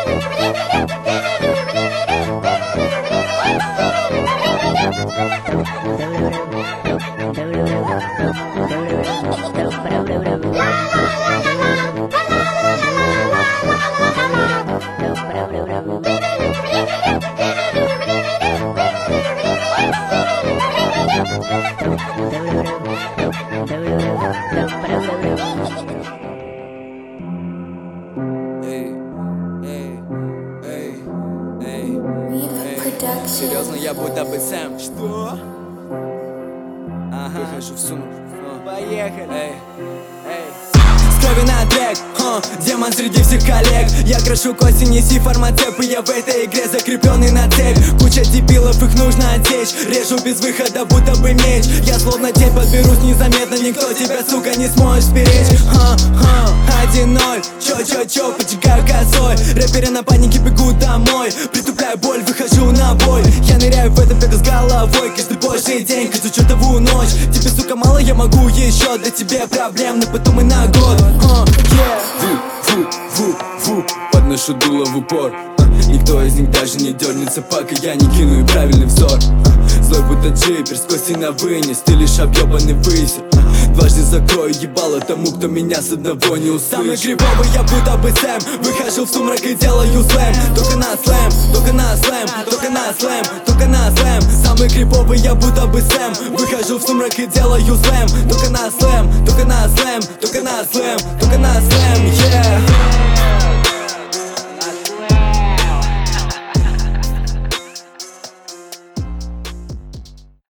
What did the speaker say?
Серьезно, я будто бы Сэм. Что? Ага. Выхожу в сумрак. Поехали. Эй, эй. С крови на трек, демон среди всех коллег. Я крашу кости, неси фармацепы. Я в этой игре закрепленный на цепь. Куча дебилов, их нужно отсечь. Режу без выхода, будто бы меч. Я словно тень, подберусь незаметно. Никто тебя, сука, не сможет сперечь. 1-0, чё, поджигаю косой. Рэперы на панике бегут домой. Притупляю боль, выхожу на бой. Я ныряю в это бега с головой. Каждый божий день, каждую чертову ночь. Тебе, сука, мало, я могу еще. Для тебя проблем, но потом и на год. Подношу дуло в упор. Никто из них даже не дернется, пока я не кину и правильный взор. Злой будто джипер, с кости на вынес. Ты лишь объебанный высер. Дважды закрою ебало тому, кто меня с одного не услышит. Самый криповый я будто бы Сэм. Выхожу в сумрак и делаю слэм. Только на слэм, только на слэм, только на слэм, только на слэм. Самый криповый я будто бы Сэм. Выхожу в сумрак и делаю слэм. Только на слэм, только на слэм, только на слэм, только на слэм, yeah.